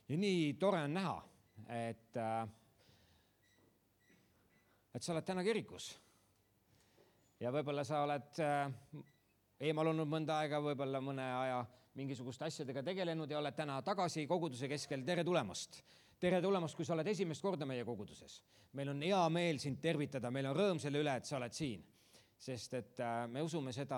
Ja nii tore on näha, et sa oled täna kirikus. Ja võib-olla sa oled eemal olnud mõnda aega, võib-olla mõne aja mingisuguste asjadega tegelenud ja oled täna tagasi koguduse keskel. Tere tulemast! Tere tulemast, kui sa oled esimest korda meie koguduses. Meil on hea meel sind tervitada, meil on rõõm selle üle, et sa oled siin. Sest et me usume seda,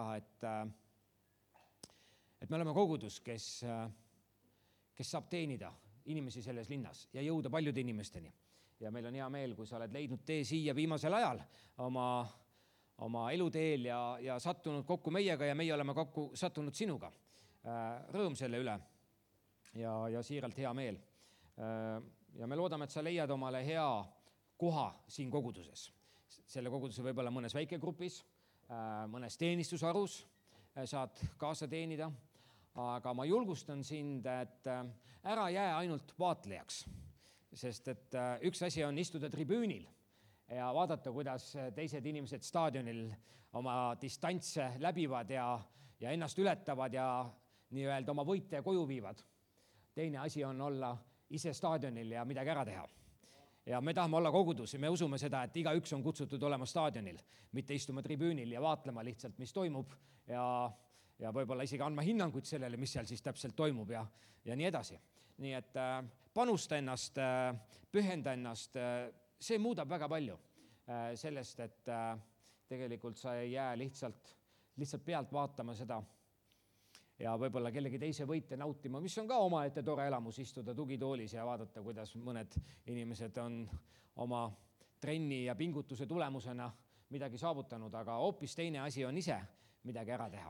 et me oleme kogudus, kes saab teenida inimesi selles linnas ja jõuda paljude inimesteni. Ja meil on hea meel, kui sa oled leidnud tee siia viimasel ajal oma eluteel ja sattunud kokku meiega ja meie oleme kokku sattunud sinuga. Rõõm selle üle ja siiralt hea meel. Ja me loodame, et sa leiad omale hea koha siin koguduses. Selle koguduse võib-olla mõnes väikegrupis, mõnes teenistusarus saad kaasa teenida. Aga ma julgustan sind, et ära jää ainult vaatlejaks. Sest et üks asi on istuda tribüünil ja vaadata, kuidas teised inimesed staadionil oma distantse läbivad ja ennast ületavad ja nii-öelda oma võite koju viivad. Teine asi on olla ise staadionil ja midagi ära teha. Ja me tahame olla kogudus ja me usume seda, et igaüks on kutsutud olema staadionil, mitte istuma tribüünil ja vaatlema lihtsalt, mis toimub ja võib-olla isegi andma hinnanguid sellele, mis seal siis täpselt toimub ja nii edasi. Nii et panusta ennast, pühenda ennast, see muudab väga palju sellest, et tegelikult sa ei jää lihtsalt pealt vaatama seda ja võib-olla kellegi teise võite nautima, mis on ka omaette tore elamus istuda tugitoolis ja vaadata, kuidas mõned inimesed on oma trenni ja pingutuse tulemusena midagi saavutanud, aga hoopis teine asi on ise midagi ära teha.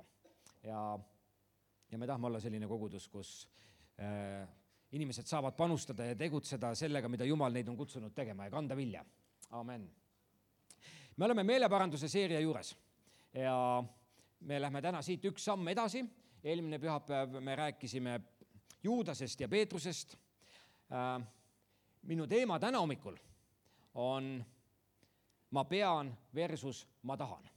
Ja me tahame olla selline kogudus, kus inimesed saavad panustada ja tegutseda sellega, mida Jumal neid on kutsunud tegema ja kanda vilja. Amen. Me oleme meeleparanduse seeria juures ja me lähme täna siit üks samm edasi. Eelmine pühapäev me rääkisime Juudasest ja Peetrusest. Minu teema täna hommikul on ma pean versus ma tahan.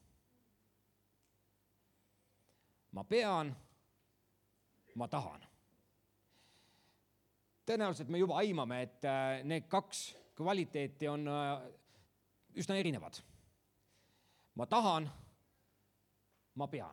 Ma pean, ma tahan. Tõenäoliselt me juba aimame, et need kaks kvaliteeti on üsna erinevad. Ma tahan, ma pean.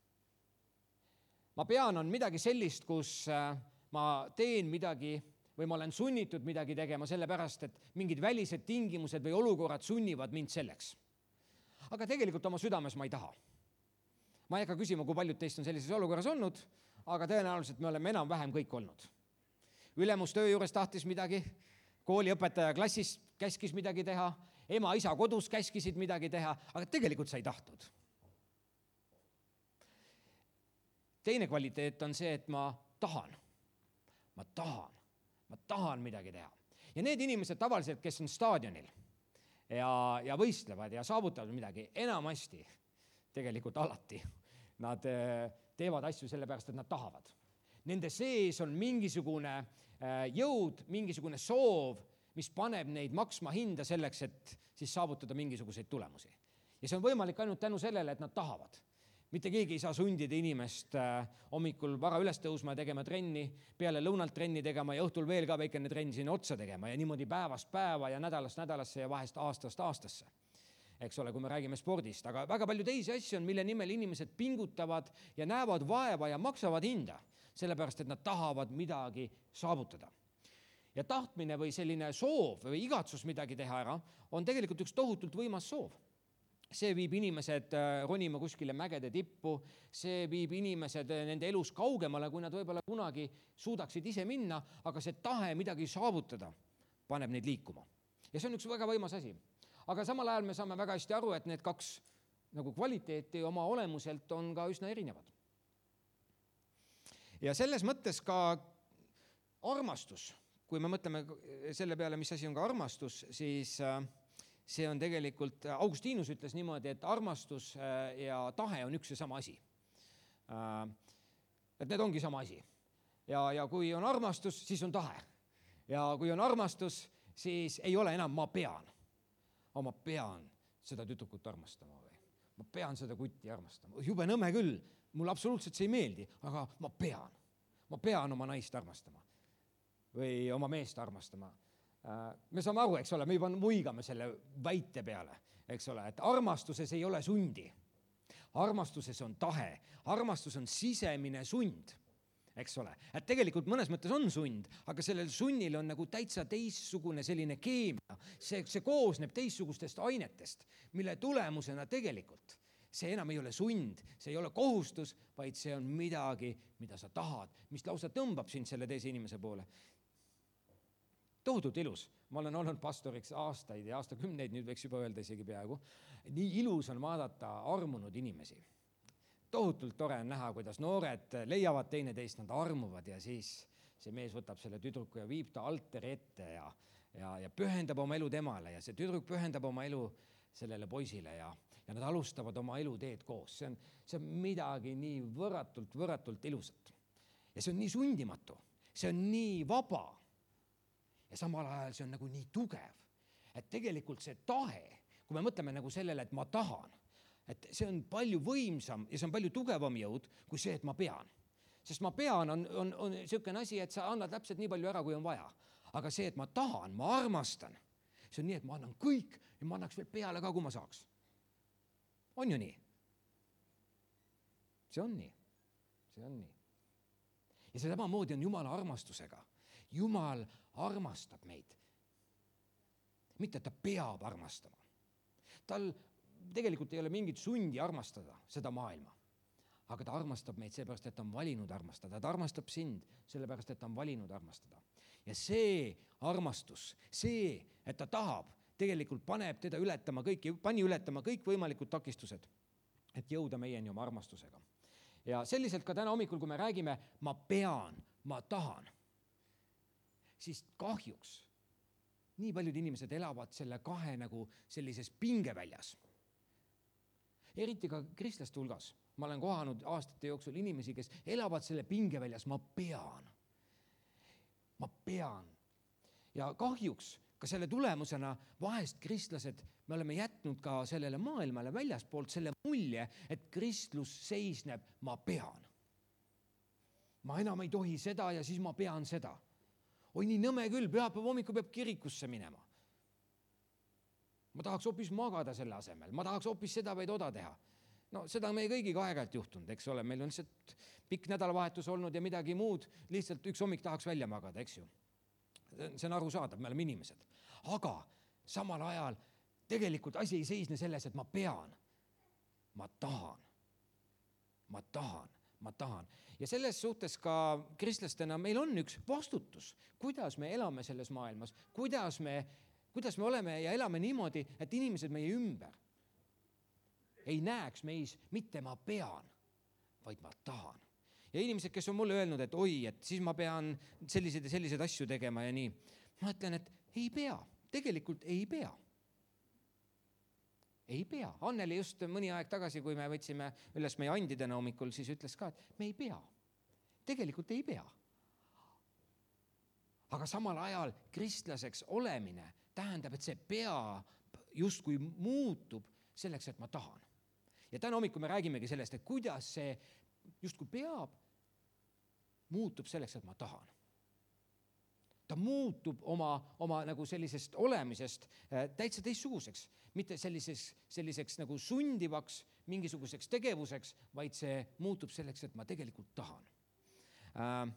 Ma pean on midagi sellist, kus ma teen midagi või ma olen sunnitud midagi tegema sellepärast, et mingid välised tingimused või olukorrad sunnivad mind selleks. Aga tegelikult oma südames ma ei taha. Ma ei hakka küsima, kui paljud teist on sellises olukorras olnud, aga tõenäoliselt me oleme enam-vähem kõik olnud. Ülemus töö juures tahtis midagi, kooliõpetaja klassis käskis midagi teha, ema, isa kodus käskisid midagi teha, aga tegelikult sa ei tahtnud. Teine kvaliteet on see, et ma tahan midagi teha. Ja need inimesed tavaliselt, kes on staadionil ja võistlevad ja saavutavad midagi, enamasti, tegelikult alati, nad teevad asju sellepärast, et nad tahavad. Nende sees on mingisugune jõud, mingisugune soov, mis paneb neid maksma hinda selleks, et siis saavutada mingisuguseid tulemusi. Ja see on võimalik ainult tänu sellele, et nad tahavad. Mitte keegi ei saa sundida inimest hommikul vara üles tõusma ja tegema trenni, peale lõunalt trenni tegema ja õhtul veel ka väikene trenn sinna otsa tegema ja niimoodi päevast päeva ja nädalast nädalasse ja vahest aastast aastasse. Eks ole, kui me räägime spordist, aga väga palju teisi asju on, mille nimel inimesed pingutavad ja näevad vaeva ja maksavad hinda, sellepärast, et nad tahavad midagi saavutada. Ja tahtmine või selline soov või igatsus midagi teha ära on tegelikult üks tohutult võimas soov. See viib inimesed ronima kuskile mägede tippu, see viib inimesed nende elus kaugemale, kui nad võib-olla kunagi suudaksid ise minna, aga see tahe midagi saavutada paneb neid liikuma. Ja see on üks väga võimas asi. Aga samal ajal me saame väga hästi aru, et need kaks nagu kvaliteeti oma olemuselt on ka üsna erinevad. Ja selles mõttes ka armastus, kui me mõtleme selle peale, mis asi on ka armastus, siis see on tegelikult, Augustinus ütles niimoodi, et armastus ja tahe on üks ja sama asi. Et need ongi sama asi. Ja kui on armastus, siis on tahe. Ja kui on armastus, siis ei ole enam ma pean. Ma pean seda tüdrukut armastama või ma pean seda kutti armastama. Jube nõme küll, mulle absoluutselt see ei meeldi, aga ma pean oma naist armastama. või oma meest armastama. Me saame aru, eks ole, me juba muigame selle väite peale, eks ole, et armastuses ei ole sundi. Armastuses on tahe, armastus on sisemine sund, eks ole. Et tegelikult mõnes mõttes on sund, aga sellel sunnil on nagu täitsa teistsugune selline keemia. See koosneb teistsugustest ainetest, mille tulemusena tegelikult see enam ei ole sund, see ei ole kohustus, vaid see on midagi, mida sa tahad, mis lausa tõmbab sind selle teise inimese poole. Tohutult ilus. Ma olen olnud pastoriks aastaid ja aastakümneid, nüüd võiks juba öelda isegi peaaegu. Nii ilus on vaadata armunud inimesi. Tohutult tore on näha, kuidas noored leiavad teineteist, nad armuvad ja siis see mees võtab selle tüdruku ja viib ta altari ette ja pühendab oma elu temale ja see tüdruk pühendab oma elu sellele poisile ja nad alustavad oma eluteed koos. See on midagi nii võrratult ilusat. Ja see on nii sundimatu, see on nii vaba ja samal ajal see on nagu nii tugev, et tegelikult see tahe, kui me mõtleme nagu sellele, et ma tahan, et see on palju võimsam ja see on palju tugevam jõud kui see, et ma pean. Sest ma pean on selline asi, et sa annad täpselt nii palju ära, kui on vaja. Aga see, et ma tahan, ma armastan, see on nii, et ma annan kõik ja ma annaks veel peale ka, kui ma saaks. On ju nii? See on nii. See on nii. Ja see samamoodi on Jumala armastusega. Jumal armastab meid. Mitte, et ta peab armastama. Tal tegelikult ei ole mingit sundi armastada seda maailma. Aga ta armastab meid sellepärast, et ta on valinud armastada. Ta armastab sind sellepärast, et ta on valinud armastada. Ja see armastus, see, et ta tahab, tegelikult paneb teda pani ületama kõik võimalikud takistused, et jõuda meieni oma armastusega. Ja selliselt ka täna hommikul, kui me räägime, ma pean, ma tahan, siis kahjuks nii paljud inimesed elavad selle kahe nagu sellises pingeväljas. Eriti ka kristlaste hulgas. Ma olen kohanud aastate jooksul inimesi, kes elavad selle pingeväljas, ma pean. Ma pean. Ja kahjuks ka selle tulemusena vahest kristlased, me oleme jätnud ka sellele maailmale väljaspoolt selle mulje, et kristlus seisneb, ma pean. Ma enam ei tohi seda ja siis ma pean seda. Oi, nii nõme küll, pühapäeva hommikul peab kirikusse minema. Ma tahaks hoopis magada selle asemel, ma tahaks hoopis seda või toda teha. No seda meie kõigiga aeg-ajalt juhtunud, eks ole, meil on lihtsalt pikk nädalavahetus olnud ja midagi muud, lihtsalt üks hommik tahaks välja magada, eks ju. See on arusaadav, me oleme inimesed. Aga samal ajal tegelikult asi ei seisne selles, et ma pean. Ma tahan. Ma tahan. Ma tahan. Ja selles suhtes ka kristlastena meil on üks vastutus, kuidas me elame selles maailmas, kuidas me oleme ja elame niimoodi, et inimesed meie ümber ei näeks meis mitte ma pean, vaid ma tahan. Ja inimesed, kes on mulle öelnud, et oi, et siis ma pean selliseid asju tegema ja nii. Ma ütlen, et ei pea, tegelikult ei pea. Ei pea. Anneli just mõni aeg tagasi, kui me võtsime üles meie andidena hommikul, siis ütles ka, et me ei pea. Tegelikult ei pea. Aga samal ajal kristlaseks olemine tähendab, et see pea justkui muutub selleks, et ma tahan. Ja täna hommikul me räägimegi sellest, et kuidas see justkui peab muutub selleks, et ma tahan. Ta muutub oma nagu sellisest olemisest täitsa teistsuguseks, mitte selliseks nagu sundivaks mingisuguseks tegevuseks, vaid see muutub selleks, et ma tegelikult tahan.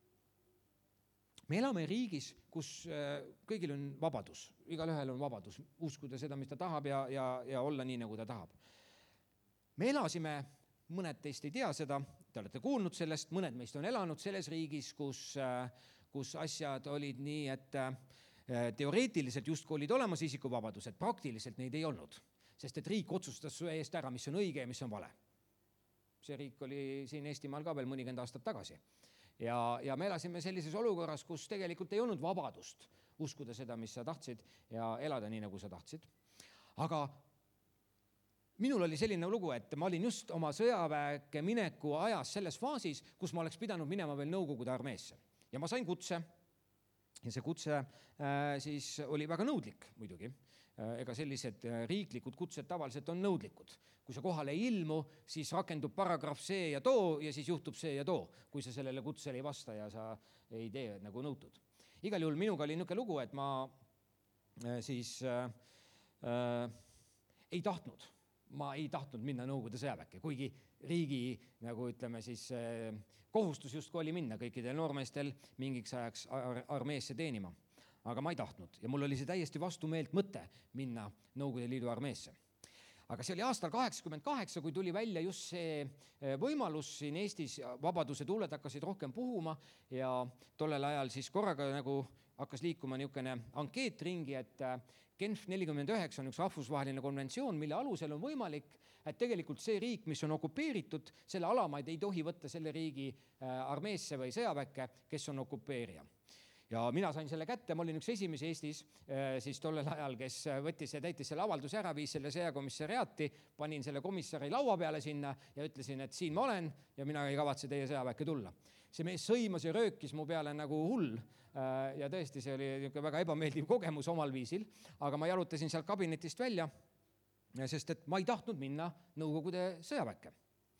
Me elame riigis, kus kõigil on vabadus. Igalühel on vabadus uskuda seda, mis ta tahab ja olla nii, nagu ta tahab. Me elasime, mõned teist ei tea seda, te olete kuulnud sellest, mõned meist on elanud selles riigis, kus asjad olid nii, et teoreetiliselt justkui olid olemas isikuvabadused, praktiliselt neid ei olnud, sest et riik otsustas su eest ära, mis on õige ja mis on vale. See riik oli siin Eestimaal ka veel mõnikümmend aastat tagasi. Ja me elasime sellises olukorras, kus tegelikult ei olnud vabadust uskuda seda, mis sa tahtsid ja elada nii, nagu sa tahtsid. Aga minul oli selline lugu, et ma olin just oma sõjaväeke mineku ajas selles faasis, kus ma oleks pidanud minema veel Nõukogude armeesse. Ja ma sain kutse ja see kutse siis oli väga nõudlik muidugi. Ega sellised riiklikud kutsed tavaliselt on nõudlikud. Kui sa kohale ei ilmu, siis rakendub paragrahv see ja too ja siis juhtub see ja too, kui sa sellele kutsele ei vasta ja sa ei tee nagu nõutud. igal juhul minuga oli niisugune lugu, et ma siis ei tahtnud minna Nõukogude sõjaväkke, kuigi riigi, nagu ütleme siis, kohustus justkui oli minna kõikidel noormeestel mingiks ajaks armeesse teenima. Aga ma ei tahtnud ja mul oli see täiesti vastumeelt mõte minna Nõukogude Liidu armeesse. Aga see oli aastal 88, kui tuli välja just see võimalus siin Eestis, vabaduse tuuled hakkasid rohkem puhuma ja tollel ajal siis korraga nagu hakkas liikuma niisugune ankeet ringi, et Genf 49 on üks rahvusvaheline konventsioon, mille alusel on võimalik, et tegelikult see riik, mis on okupeeritud, selle alamaid ei tohi võtta selle riigi armeesse või sõjaväkke, kes on okupeerija. Ja mina sain selle kätte, ma olin üks esimesi Eestis siis tollel ajal, kes võttis ja täitis selle avalduse ära, viis selle sõjakomissariaati, panin selle komissari laua peale sinna ja ütlesin, et siin ma olen ja mina ei kavatse teie sõjaväkke tulla. See mees sõimas ja röökis mu peale nagu hull ja tõesti see oli väga ebameeldiv kogemus omal viisil, aga ma jalutasin sealt kabinetist välja, sest et ma ei tahtnud minna Nõukogude sõjaväkke.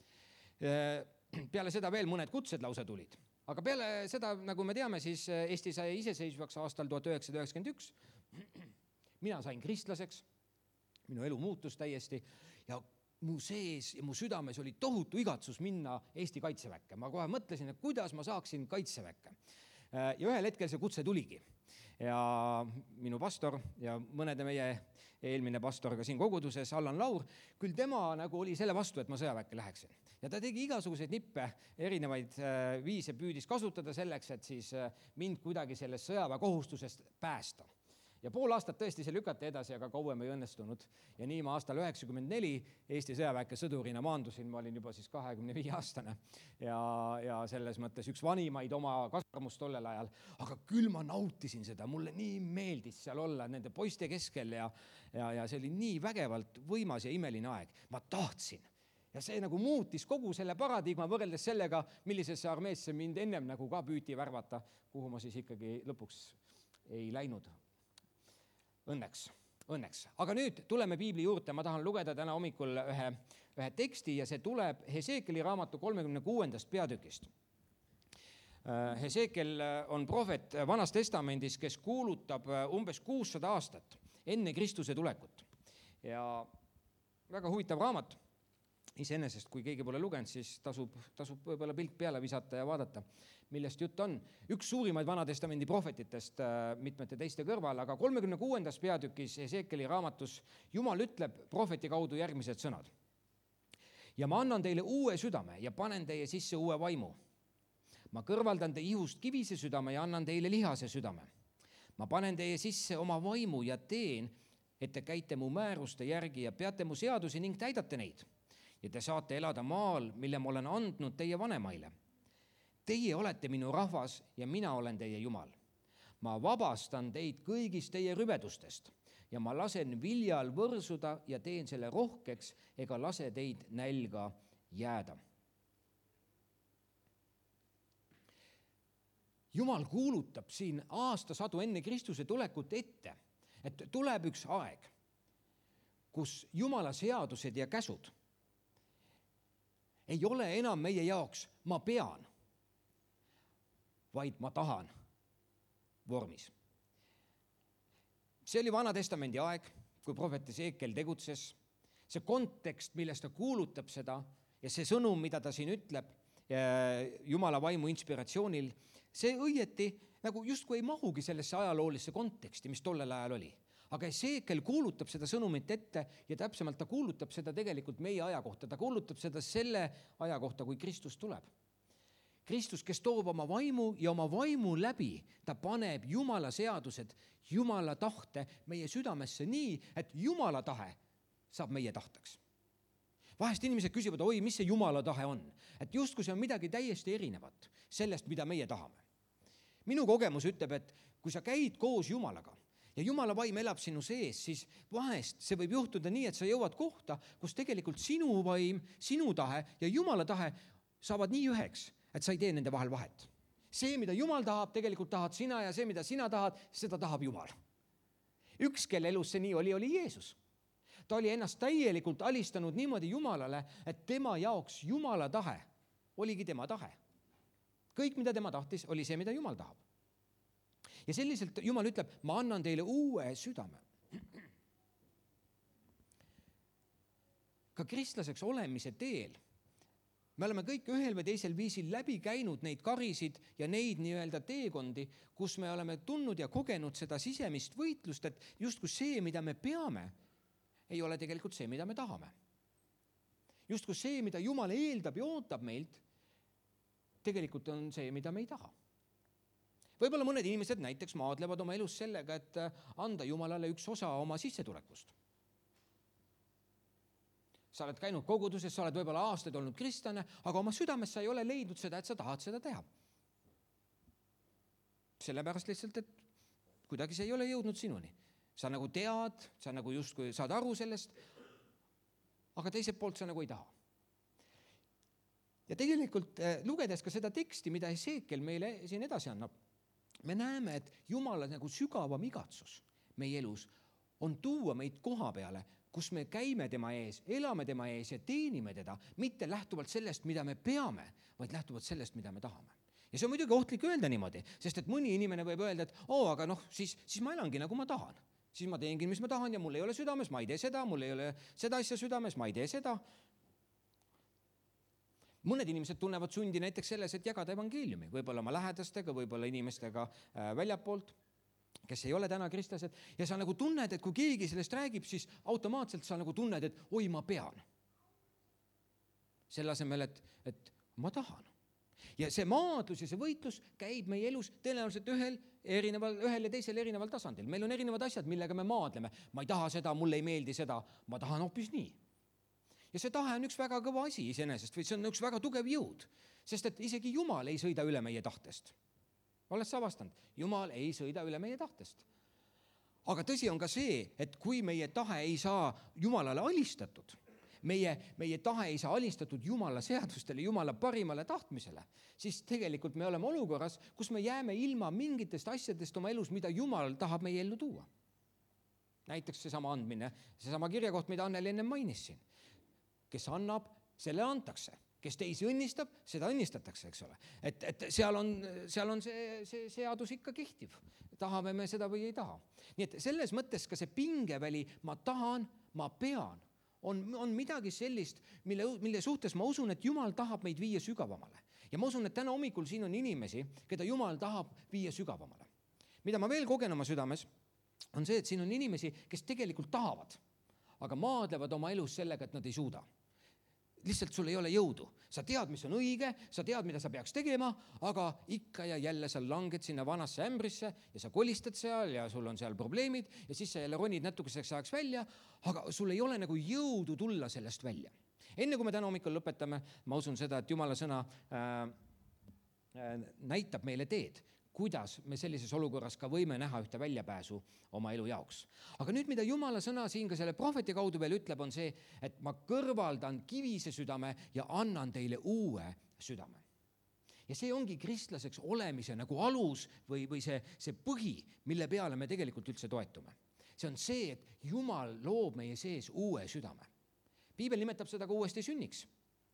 Peale seda veel mõned kutsed lausa tulid. Aga peale seda, nagu me teame, siis Eesti sai iseseisvaks aastal 1991. Mina sain kristlaseks, minu elu muutus täiesti ja mu sees ja mu südames oli tohutu igatsus minna Eesti kaitseväkke. Ma kohe mõtlesin, et kuidas ma saaksin kaitseväkke. Ja ühel hetkel see kutse tuligi. Ja minu pastor ja mõnede meie eelmine pastor ka siin koguduses, Allan Laur, küll tema nagu oli selle vastu, et ma sõjaväkke läheksin. Ja ta tegi igasuguseid nippe, erinevaid viise püüdis kasutada selleks, et siis mind kuidagi sellest sõjaväekohustusest päästa. Ja pool aastat tõesti see lükati edasi, aga kauem ei õnnestunud. Ja nii ma aastal 1994 Eesti sõjaväkke sõdurina maandusin, ma olin juba siis 25-aastane ja selles mõttes üks vanimaid oma kasvamust tollel ajal. Aga küll ma nautisin seda, mulle nii meeldis seal olla nende poiste keskel ja see oli nii vägevalt võimas ja imeline aeg. Ma tahtsin. Ja see nagu muutis kogu selle paradigma võrreldes sellega, millisesse armeesse mind ennem nagu ka püüti värvata, kuhu ma siis ikkagi lõpuks ei läinud. Õnneks. Aga nüüd tuleme piibli juurde. Ma tahan lugeda täna hommikul ühe teksti ja see tuleb Heseekeli raamatu 36. peatükist. Heseekel on prohvet Vanas Testamendis, kes kuulutab umbes 600 aastat enne Kristuse tulekut. Ja väga huvitav raamat. Iseenesest, kui keegi pole lugenud, siis tasub võib-olla pilk peale visata ja vaadata, millest jutt on. Üks suurimaid Vana Testamendi prohvetitest mitmete teiste kõrval, aga 36. peatükis Heseekeli raamatus Jumal ütleb prohveti kaudu järgmised sõnad. Ja ma annan teile uue südame ja panen teie sisse uue vaimu. Ma kõrvaldan teie ihust kivise südame ja annan teile lihase südame. Ma panen teie sisse oma vaimu ja teen, et te käite mu määruste järgi ja peate mu seadusi ning täidate neid. Ja te saate elada maal, mille ma olen andnud teie vanemaile. Teie olete minu rahvas ja mina olen teie Jumal. Ma vabastan teid kõigist teie rüvedustest ja ma lasen viljal võrsuda ja teen selle rohkeks ega lase teid nälga jääda. Jumal kuulutab siin aastasadu enne Kristuse tulekut ette, et tuleb üks aeg, kus Jumala seadused ja käsud ei ole enam meie jaoks ma pean, vaid ma tahan vormis. See oli Vana Testamendi aeg, kui prohvet Heseekel tegutses. See kontekst, millest ta kuulutab seda ja see sõnum, mida ta siin ütleb Jumala vaimu inspiratsioonil, see õieti nagu justkui ei mahugi sellesse ajaloolisse konteksti, mis tollel ajal oli. Aga Heseekel kuulutab seda sõnumit ette ja täpsemalt ta kuulutab seda tegelikult meie aja kohta. Ta kuulutab seda selle aja kohta, kui Kristus tuleb. Kristus, kes toob oma vaimu ja oma vaimu läbi, ta paneb Jumala seadused, Jumala tahte meie südamesse nii, et Jumala tahe saab meie tahtaks. Vahest inimesed küsivad, oi, mis see Jumala tahe on? Et justkui see on midagi täiesti erinevat sellest, mida meie tahame. Minu kogemus ütleb, et kui sa käid koos Jumalaga, ja Jumala vaim elab sinu sees, siis vahest see võib juhtuda nii, et sa jõuad kohta, kus tegelikult sinu vaim, sinu tahe ja Jumala tahe saavad nii üheks, et sa ei tee nende vahel vahet. See, mida Jumal tahab, tegelikult tahad sina ja see, mida sina tahad, seda tahab Jumal. Üks, kelle elus see nii oli Jeesus. Ta oli ennast täielikult alistanud niimoodi Jumalale, et tema jaoks Jumala tahe oligi tema tahe. Kõik, mida tema tahtis, oli see, mida Jumal tahab. ja selliselt Jumal ütleb, ma annan teile uue südame. Ka kristlaseks olemise teel me oleme kõik ühel või teisel viisil läbi käinud neid karisid ja neid nii-öelda teekondi, kus me oleme tundnud ja kogenud seda sisemist võitlust, et justkui see, mida me peame, ei ole tegelikult see, mida me tahame. Justkui see, mida Jumal eeldab ja ootab meilt, tegelikult on see, mida me ei taha. Võib-olla mõned inimesed näiteks maadlevad oma elus sellega, et anda Jumalale üks osa oma sissetulekust. Sa oled käinud koguduses, sa oled võib-olla aastaid olnud kristlane, aga oma südames sa ei ole leidnud seda, et sa tahad seda teha. Sellepärast lihtsalt, et kuidagi see ei ole jõudnud sinuni. Sa nagu tead, sa nagu justkui saad aru sellest, aga teiselt poolt sa nagu ei taha. Ja tegelikult lugedes ka seda teksti, mida Esekiel meile siin edasi annab, me näeme, et Jumala nagu sügavam igatsus meie elus on tuua meid koha peale, kus me käime tema ees, elame tema ees ja teenime teda, mitte lähtuvalt sellest, mida me peame, vaid lähtuvalt sellest, mida me tahame. Ja see on muidugi ohtlik öelda niimoodi, sest et mõni inimene võib öelda, et aga siis ma elangi nagu ma tahan. Siis ma teengi, mis ma tahan ja mul ei ole südames, ma ei tee seda, mul ei ole seda asja südames, ma ei tee seda. Mõned inimesed tunnevad sundi näiteks selles, et jagada evangeeliumi, võib-olla oma lähedastega, võib-olla inimestega väljapoolt, kes ei ole täna kristlased, ja sa nagu tunned, et kui keegi sellest räägib, siis automaatselt sa nagu tunned, et oi, ma pean. Selle asemel, et ma tahan. Ja see maadlus ja see võitlus käib meie elus tõenäoliselt ühel ja teisel erineval tasandil. Meil on erinevad asjad, millega me maadleme. Ma ei taha seda, mulle ei meeldi seda, ma tahan hoopis nii. Ja see tahe on üks väga kõva asi iseenesest, või see on üks väga tugev jõud, sest et isegi Jumal ei sõida üle meie tahtest. Oled sa avastanud? Jumal ei sõida üle meie tahtest. Aga tõsi on ka see, et kui meie tahe ei saa Jumalale alistatud, meie tahe ei saa alistatud Jumala seadustele, Jumala parimale tahtmisele, siis tegelikult me oleme olukorras, kus me jääme ilma mingitest asjadest oma elus, mida Jumal tahab meie ellu tuua. Näiteks seesama andmine, seesama kirjakoht, mida Anneli enne mainis siin. Kes annab, selle antakse. Kes teisi õnnistab, seda õnnistatakse, eks ole. Et seal on see seadus ikka kehtiv. Tahame me seda või ei taha. Nii et selles mõttes ka see pingeväli, ma tahan, ma pean, on midagi sellist, mille suhtes ma usun, et Jumal tahab meid viia sügavamale. Ja ma usun, et täna hommikul siin on inimesi, keda Jumal tahab viia sügavamale. Mida ma veel kogen oma südames, on see, et siin on inimesi, kes tegelikult tahavad, aga maadlevad oma elus sellega, et nad ei suuda. Lihtsalt sul ei ole jõudu. Sa tead, mis on õige, sa tead, mida sa peaks tegema, aga ikka ja jälle sa langed sinna vanasse ämbrisse ja sa kolistad seal ja sul on seal probleemid ja siis sa jälle ronid natukeseks ajaks välja, aga sul ei ole nagu jõudu tulla sellest välja. Enne kui me täna hommikul lõpetame, ma usun seda, et Jumala sõna näitab meile teed, kuidas me sellises olukorras ka võime näha ühte väljapääsu oma elu jaoks. Aga nüüd, mida Jumala sõna siin ka selle prohveti kaudu veel ütleb, on see, et ma kõrvaldan kivise südame ja annan teile uue südame. Ja see ongi kristlaseks olemise nagu alus või see põhi, mille peale me tegelikult üldse toetume. See on see, et Jumal loob meie sees uue südame. Piibel nimetab seda ka uuesti sünniks.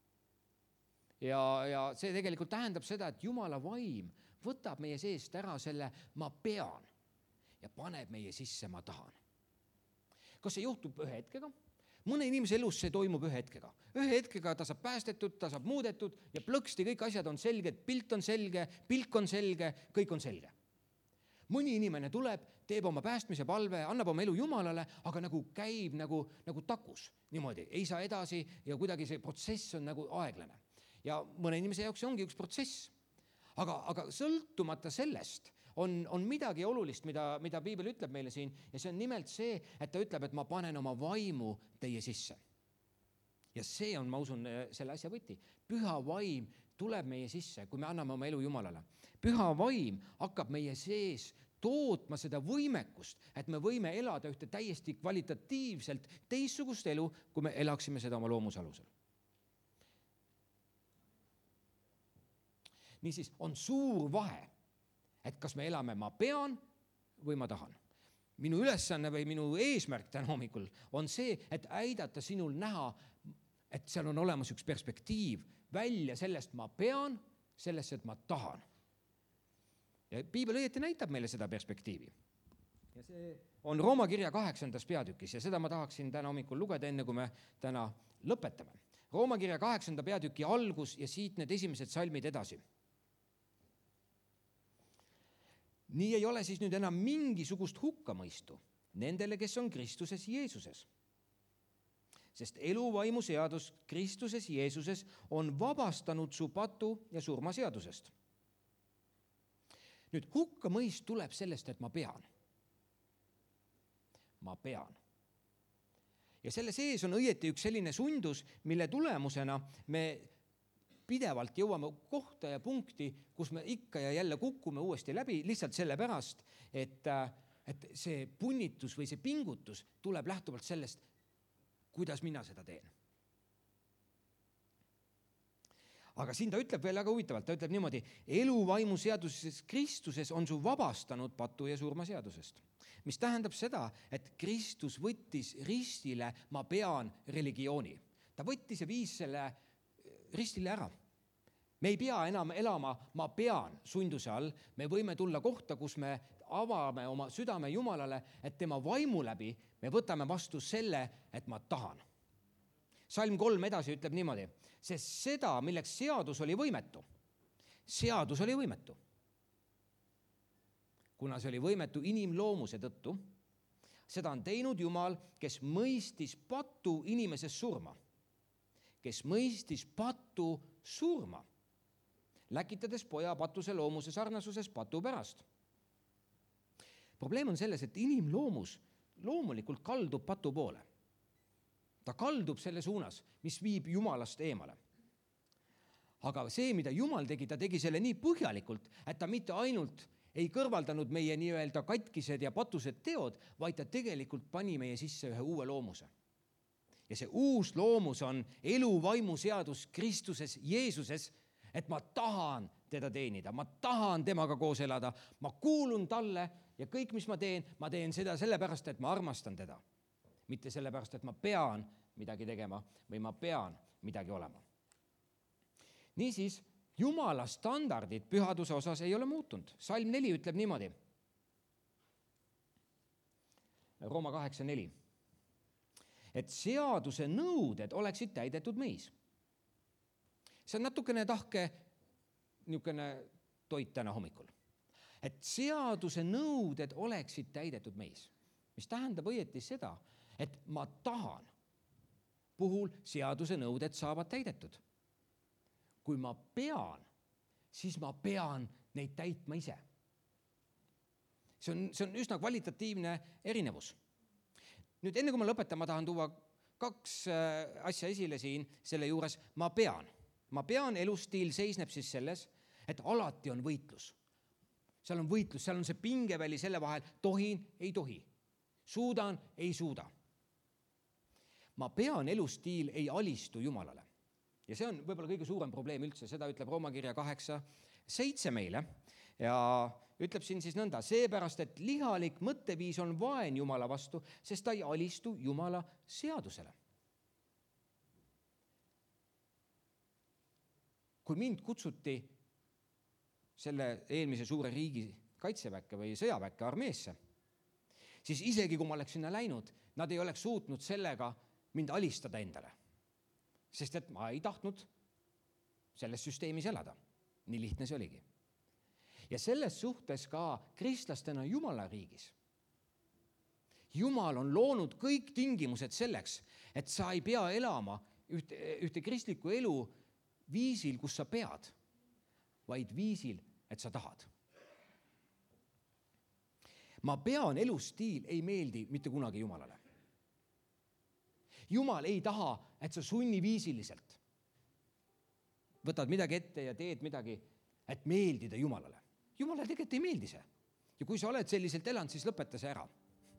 Ja see tegelikult tähendab seda, et Jumala vaim võtab meie seest ära selle ma pean ja paneb meie sisse ma tahan. Kas see juhtub ühe hetkega? Mõne inimese elus see toimub ühe hetkega. Ühe hetkega ta saab päästetud, ta saab muudetud ja plõksti kõik asjad on selged, pilt on selge, pilk on selge, kõik on selge. Mõni inimene tuleb, teeb oma päästmise palve, annab oma elu Jumalale, aga nagu käib nagu takus. Niimoodi, ei saa edasi ja kuidagi see protsess on nagu aeglane. Ja mõne inimese jaoks see ongi üks protsess. Aga sõltumata sellest on midagi olulist, mida Piibel ütleb meile siin, ja see on nimelt see, et ta ütleb, et ma panen oma vaimu teie sisse. Ja see on, ma usun, selle asja võti. Püha vaim tuleb meie sisse, kui me anname oma elu Jumalale. Püha vaim hakkab meie sees tootma seda võimekust, et me võime elada ühte täiesti kvalitatiivselt teistsugust elu, kui me elaksime seda oma loomuse alusel. Niisiis on suur vahe, et kas me elame ma pean või ma tahan. Minu ülesanne või minu eesmärk täna hommikul on see, et aidata sinul näha, et seal on olemas üks perspektiiv välja sellest ma pean, sellest, et ma tahan. Ja piibel õieti näitab meile seda perspektiivi. Ja see on Rooma kirja 8. peatükis ja seda ma tahaksin täna hommikul lugeda, enne kui me täna lõpetame. Rooma kirja 8. peatüki algus ja siit need esimesed salmid edasi. Nii ei ole siis nüüd enam mingisugust hukkamõistu nendele, kes on Kristuses Jeesuses. Sest eluvaimu seadus Kristuses Jeesuses on vabastanud su patu ja surma seadusest. Nüüd hukkamõist tuleb sellest, et ma pean. Ma pean. Ja selle sees on õieti üks selline sundus, mille tulemusena me pidevalt jõuame kohta ja punkti, kus me ikka ja jälle kukume uuesti läbi, lihtsalt sellepärast, et see punnitus või see pingutus tuleb lähtuvalt sellest, kuidas mina seda teen. Aga siin ta ütleb veel väga huvitavalt, ta ütleb niimoodi, eluvaimu seaduses Kristuses on su vabastanud patu ja surma seadusest. Mis tähendab seda, et Kristus võttis ristile ma pean religiooni. Ta võttis ja viis selle ristile ära. Me ei pea enam elama ma pean sunduse all, me võime tulla kohta, kus me avame oma südame Jumalale, et tema vaimu läbi me võtame vastu selle, et ma tahan. Salm 3 edasi ütleb niimoodi, sest seda, milleks seadus oli võimetu. Kuna see oli võimetu inimloomuse tõttu, seda on teinud Jumal, kes mõistis patu inimeses surma. Kes mõistis patu surma, läkitades poja patuse loomuse sarnasuses patu pärast. Probleem on selles, et inimloomus loomulikult kaldub patu poole. Ta kaldub selle suunas, mis viib Jumalast eemale. Aga see, mida Jumal tegi, ta tegi selle nii põhjalikult, et ta mitte ainult ei kõrvaldanud meie nii-öelda katkised ja patused teod, vaid ta tegelikult pani meie sisse ühe uue loomuse. Ja see uus loomus on eluvaimu seadus Kristuses Jeesuses, et ma tahan teda teenida, ma tahan temaga koos elada, ma kuulun talle ja kõik, mis ma teen seda sellepärast, et ma armastan teda. Mitte sellepärast, et ma pean midagi tegema või ma pean midagi olema. Niisiis, Jumala standardid pühaduse osas ei ole muutunud. Salm 4 ütleb niimoodi. Rooma 8:4. Et seaduse nõuded oleksid täidetud meis. See on natukene tahke niisugune toit täna hommikul. Et seaduse nõuded oleksid täidetud meis. Mis tähendab õieti seda, et ma tahan puhul seaduse nõuded saavad täidetud. Kui ma pean, siis ma pean neid täitma ise. See on üsna kvalitatiivne erinevus. Nüüd enne kui ma lõpetan, ma tahan tuua 2 asja esile siin selle juures. Ma pean elustiil seisneb siis selles, et alati on võitlus. Seal on võitlus, seal on see pingeväli selle vahel, tohin, ei tohi, suudan, ei suuda. Ma pean elustiil ei alistu Jumalale. Ja see on võib-olla kõige suurem probleem üldse, seda ütleb Rooma kirja 8:7 meile ja ütleb siin siis nõnda, seepärast, et lihalik mõtteviis on vaen Jumala vastu, sest ta ei alistu Jumala seadusele. Kui mind kutsuti selle eelmise suure riigi kaitseväkke või sõjaväkke armeesse, siis isegi kui ma oleks sinna läinud, nad ei oleks suutnud sellega mind alistada endale. Sest et ma ei tahtnud selles süsteemis elada. Nii lihtne see oligi. Ja selles suhtes ka kristlastena Jumala riigis. Jumal on loonud kõik tingimused selleks, et sa ei pea elama ühte kristlikku elu viisil, kus sa pead, vaid viisil, et sa tahad. Ma pean elustiil ei meeldi mitte kunagi Jumalale. Jumal ei taha, et sa sunniviisiliselt võtad midagi ette ja teed midagi, et meeldida Jumalale. Jumalale tegelikult ei meeldi see. Ja kui sa oled selliselt elanud, siis lõpeta see ära.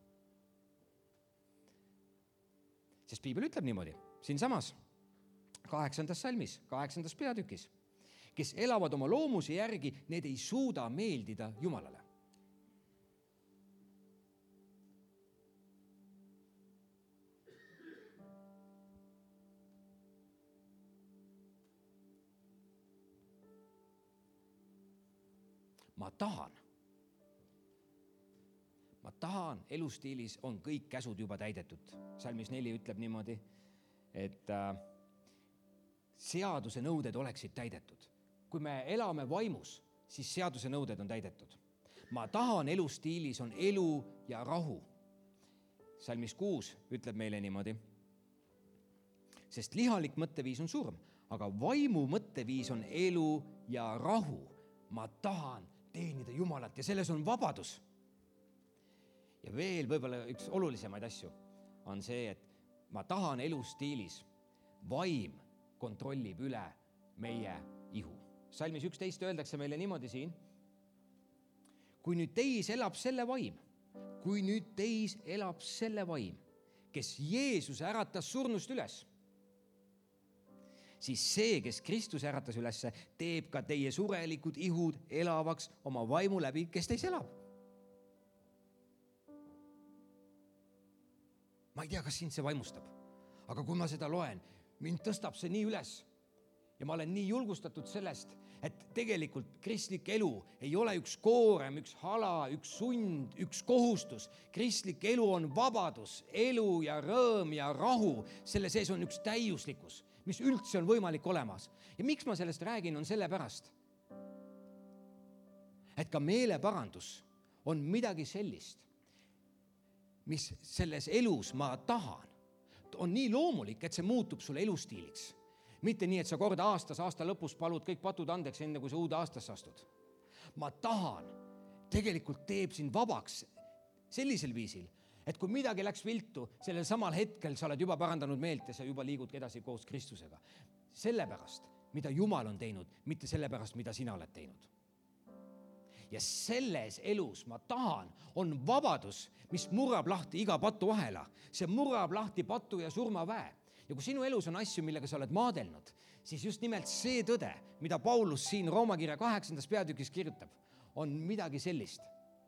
Sest piibel ütleb niimoodi, siin samas 8. salmis, 8. peatükis, kes elavad oma loomuse järgi, need ei suuda meeldida Jumalale. ma tahan. Ma tahan, elustiilis on kõik käsud juba täidetud. Salmis 4 ütleb niimoodi, et seaduse nõuded oleksid täidetud. Kui me elame vaimus, siis seaduse nõuded on täidetud. Ma tahan, elustiilis on elu ja rahu. Salmis 6 ütleb meile niimoodi, sest lihalik mõtteviis on surm, aga vaimu mõtteviis on elu ja rahu. Ma tahan teenida Jumalat ja selles on vabadus. Ja veel võib-olla üks olulisemaid asju on see, et ma tahan elustiilis, vaim kontrollib üle meie ihu. Salmis 11 öeldakse meile niimoodi siin, kui nüüd teis elab selle vaim, kes Jeesuse äratas surnust üles, siis see, kes Kristuse äratas üles, teeb ka teie surelikud ihud elavaks oma vaimu läbi, kes teis elab. Ma ei tea, kas sind see vaimustab, aga kui ma seda loen, mind tõstab see nii üles ja ma olen nii julgustatud sellest, et tegelikult kristlik elu ei ole üks koorem, üks hala, üks sund, üks kohustus. Kristlik elu on vabadus, elu ja rõõm ja rahu. Selle sees on üks täiuslikkus, mis üldse on võimalik olemas. Ja miks ma sellest räägin, on sellepärast, et ka meeleparandus on midagi sellist, mis selles elus ma tahan. On nii loomulik, et see muutub sulle elustiiliks. Mitte nii, et sa kord aasta lõpus palud kõik patud andeks, enne kui sa uude aastasse astud. Ma tahan, tegelikult teeb sind vabaks sellisel viisil, et kui midagi läks viltu, sellel samal hetkel sa oled juba parandanud meelt ja sa juba liigud edasi koos Kristusega. Sellepärast, mida Jumal on teinud, mitte sellepärast, mida sina oled teinud. Ja selles elus ma tahan, on vabadus, mis murrab lahti iga patuahela. See murrab lahti patu ja surmaväe. Ja kui sinu elus on asju, millega sa oled maadelnud, siis just nimelt see tõde, mida Paulus siin Rooma kirja 8. peatükis kirjutab, on midagi sellist,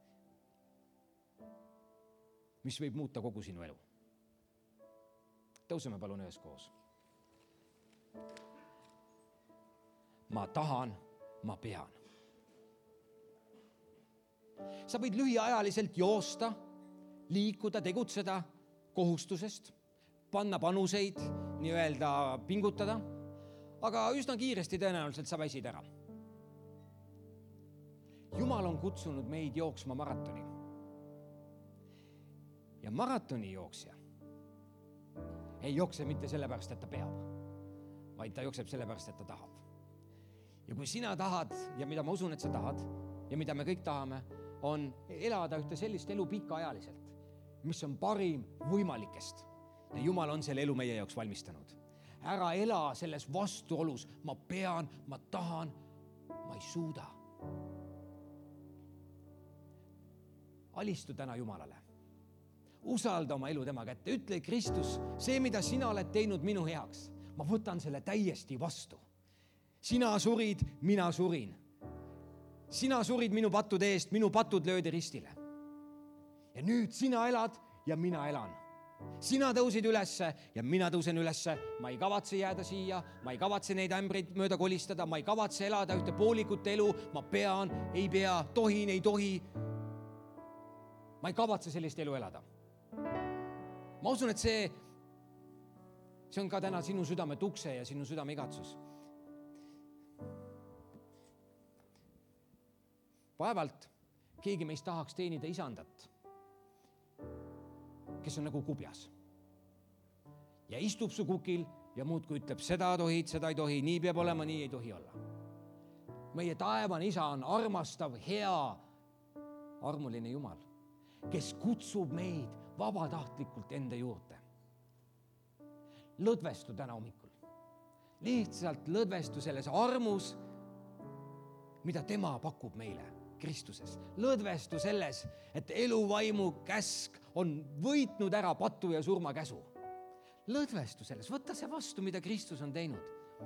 mis võib muuta kogu sinu elu. Tõuseme palun üheskoos. Ma tahan, ma pean. Sa võid lühiajaliselt joosta, liikuda, tegutseda kohustusest, panna panuseid, nii-öelda pingutada, aga üsna kiiresti tõenäoliselt sa väsid ära. Jumal on kutsunud meid jooksma maratoni. Ja maratoni jooksja ei jookse mitte sellepärast, et ta peab, vaid ta jookseb sellepärast, et ta tahab. Ja kui sina tahad, ja mida ma usun, et sa tahad, ja mida me kõik tahame, on elada ühte sellist elu pikaajaliselt, mis on parim võimalikest. Ja Jumal on selle elu meie jaoks valmistanud. Ära ela selles vastuolus. Ma pean, ma tahan, ma ei suuda. Alistu täna Jumalale. Usalda oma elu tema kätte. Ütle, Kristus, see, mida sina oled teinud minu heaks, ma võtan selle täiesti vastu. Sina surid, mina surin. Sina surid minu pattude eest, minu patud löödi ristile. Ja nüüd sina elad ja mina elan. Sina tõusid ülesse ja mina tõusen ülesse. Ma ei kavatse jääda siia, ma ei kavatse neid ämbreid mööda kolistada, ma ei kavatse elada ühte poolikut elu, ma pean, ei pea, tohin, ei tohi. Ma ei kavatse sellist elu elada. Ma usun, et see on ka täna sinu südame tukse ja sinu südame igatsus. Vaevalt keegi meist tahaks teenida isandat, kes on nagu kubjas ja istub su kukil ja muudkui ütleb, seda tohid, seda ei tohi, nii peab olema, nii ei tohi olla. Meie taevane isa on armastav, hea, armuline Jumal, kes kutsub meid vabatahtlikult enda juurde. Lõdvestu täna hommikul. Lihtsalt lõdvestu selles armus, mida tema pakub meile Kristuses. Lõdvestu selles, et eluvaimu käsk on võitnud ära patu ja surma käsu. Lõdvestu selles, võta see vastu, mida Kristus on teinud.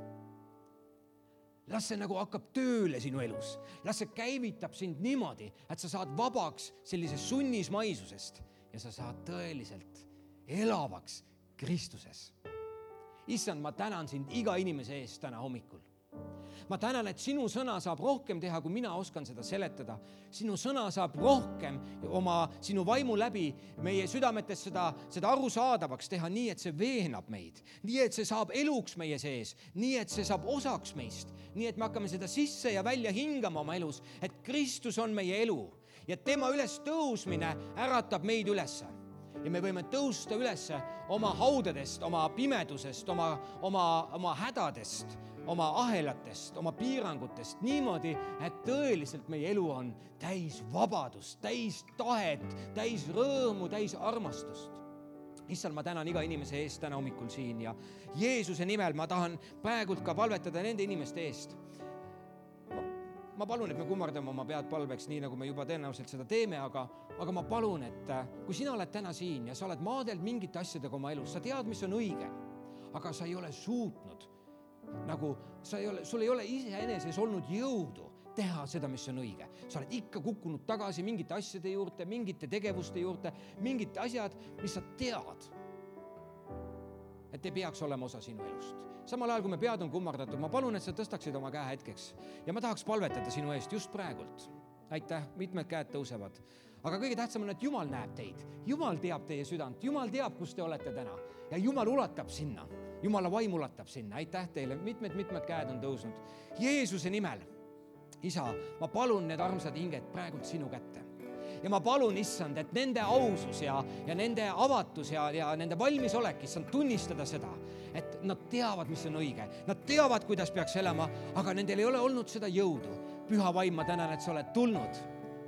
Las see nagu hakkab tööle sinu elus. Las see käivitab sind niimoodi, et sa saad vabaks sellisest sunnismaisusest ja sa saad tõeliselt elavaks Kristuses. Issand, ma tänan sind iga inimese eest täna hommikul. ma tänan, et sinu sõna saab rohkem teha, kui mina oskan seda seletada. Sinu sõna saab rohkem sinu vaimu läbi meie südametes seda arusaadavaks teha, nii et see veenab meid, nii et see saab eluks meie sees, nii et see saab osaks meist, nii et me hakkame seda sisse ja välja hingama oma elus, et Kristus on meie elu ja tema üles tõusmine äratab meid ülesse. Ja me võime tõusta ülesse oma haudadest, oma pimedusest, oma hädadest, oma ahelatest, oma piirangutest niimoodi, et tõeliselt meie elu on täis vabadust, täis tahet, täis rõõmu, täis armastust. Issand, ma tänan iga inimese eest täna hommikul siin ja Jeesuse nimel ma tahan praegult ka palvetada nende inimeste eest. Ma palun, et me kummardame oma pead palveks, nii nagu me juba tõenäoliselt seda teeme, aga ma palun, et kui sina oled täna siin ja sa oled maadeld mingite asjadega oma elus, sa tead, mis on õige, aga sa ei ole suutnud, sul ei ole iseeneses olnud jõudu teha seda, mis on õige. Sa oled ikka kukkunud tagasi mingite asjade juurde, mingite tegevuste juurde, mingite asjad, mis sa tead, et ei peaks olema osa sinu elust. Samal ajal, kui me pead on kummardatud, ma palun, et sa tõstaksid oma käe hetkeks ja ma tahaks palvetada sinu eest just praegult. Aitäh, mitmed käed tõusevad. Aga kõige tähtsam on, et Jumal näeb teid. Jumal teab teie südant, Jumal teab, kus te olete täna ja Jumal ulatab sinna. Jumala vaim ulatab sinna. Aitäh teile, mitmed käed on tõusnud. Jeesuse nimel, Isa, ma palun need armsad hinged praegult sinu kätte. Ja ma palun, Issand, et nende ausus ja nende avatus ja nende valmisolek, Issand, tunnistada seda, et nad teavad, mis on õige. Nad teavad, kuidas peaks elama, aga nendel ei ole olnud seda jõudu. Püha vaim, ma tänan, et sa oled tulnud.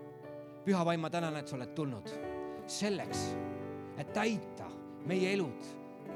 Püha vaim, ma tänan, et sa oled tulnud selleks, et täita meie elud.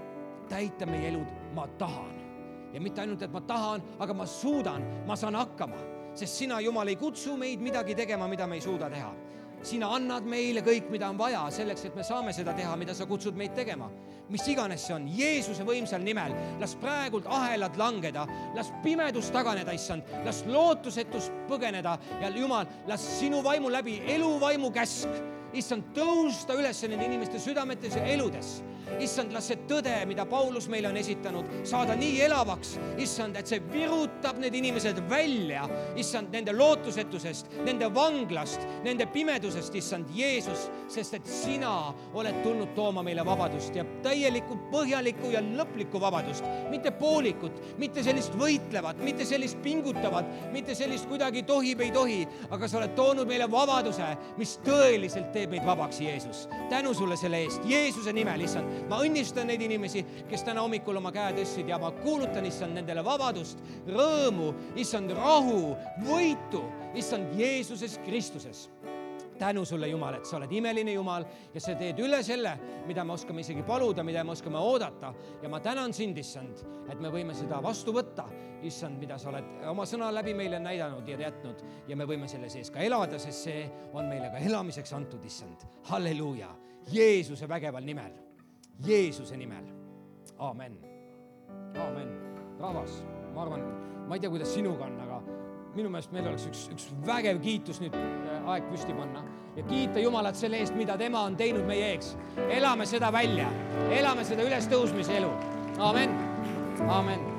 Täita meie elud, ma tahan. Ja mitte ainult, et ma tahan, aga ma suudan, ma saan hakkama. Sest sina, Jumal, ei kutsu meid midagi tegema, mida me ei suuda teha. Sina annad meile kõik, mida on vaja selleks, et me saame seda teha, mida sa kutsud meid tegema. Mis iganes see on, Jeesuse võimsal nimel, las praegult ahelad langeda, las pimedus taganeda, Issand, las lootusetus põgeneda ja Jumal, las sinu vaimu läbi eluvaimu käsk, Issand, tõusta üles nende inimeste südametes ja eludes. Issand, las see tõde, mida Paulus meile on esitanud, saada nii elavaks, Issand, et see virutab need inimesed välja, Issand, nende lootusetusest, nende vanglast, nende pimedusest, Issand, Jeesus, sest et sina oled tulnud tooma meile vabadust ja täielikku, põhjalikku ja lõplikku vabadust, mitte poolikut, mitte sellist võitlevat, mitte sellist pingutavat, mitte sellist kuidagi tohib, ei tohi, aga sa oled toonud meile vabaduse, mis tõeliselt teeb meid vabaks, Jeesus. Tänu sulle selle eest, Jeesuse nimel, Issand. Ma õnnistan neid inimesi, kes täna hommikul oma käe tõstsid ja ma kuulutan, Issand, nendele vabadust, rõõmu, Issand, rahu, võitu, Issand, Jeesuses Kristuses. Tänu sulle, Jumal, et sa oled imeline Jumal ja sa teed üle selle, mida me oskame isegi paluda, mida me oskame oodata. Ja ma tänan sind, Issand, et me võime seda vastu võtta, Issand, mida sa oled oma sõna läbi meile näidanud ja jätnud ja me võime selle sees ka elada, sest see on meile ka elamiseks antud, Issand. Halleluuja, Jeesuse vägeval nimel. Jeesuse nimel. Aamen. Aamen. Rahvas, ma arvan, ma ei tea, kuidas sinuga on, aga minu meelest meil oleks üks vägev kiitus nüüd aeg püsti panna ja kiita Jumalat selle eest, mida tema on teinud meie eeks. Elame seda välja. Elame seda ülestõusmise elu. Aamen. Aamen.